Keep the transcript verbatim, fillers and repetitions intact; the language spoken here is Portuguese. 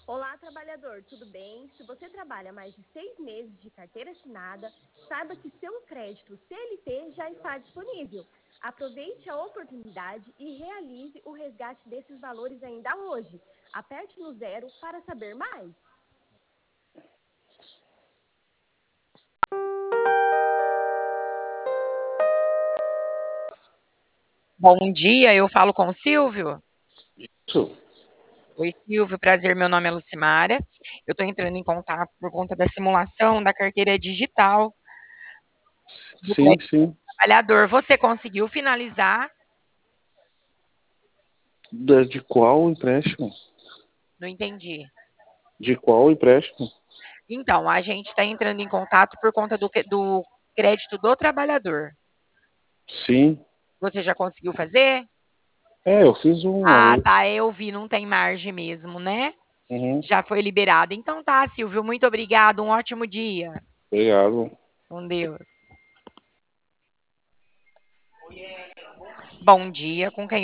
Olá, trabalhador, tudo bem? Se você trabalha mais de seis meses de carteira assinada, saiba que seu crédito C L T já está disponível. Aproveite a oportunidade e realize o resgate desses valores ainda hoje. Aperte no zero para saber mais. Bom dia, eu falo com o Silvio. Isso. Oi, Silvio, prazer, meu nome é Lucimara. Eu estou entrando em contato por conta da simulação da carteira digital do Sim, crédito sim. trabalhador. Você conseguiu finalizar? Da- De qual empréstimo? Não entendi. De qual empréstimo? Então, a gente está entrando em contato por conta do, que- do crédito do trabalhador. Sim. Você já conseguiu fazer? É, eu fiz um Ah, aí. tá, eu vi, não tem margem mesmo, né? Uhum. Já foi liberado. Então tá, Silvio, muito obrigado, um ótimo dia. Obrigado. Com Deus. Bom dia, com quem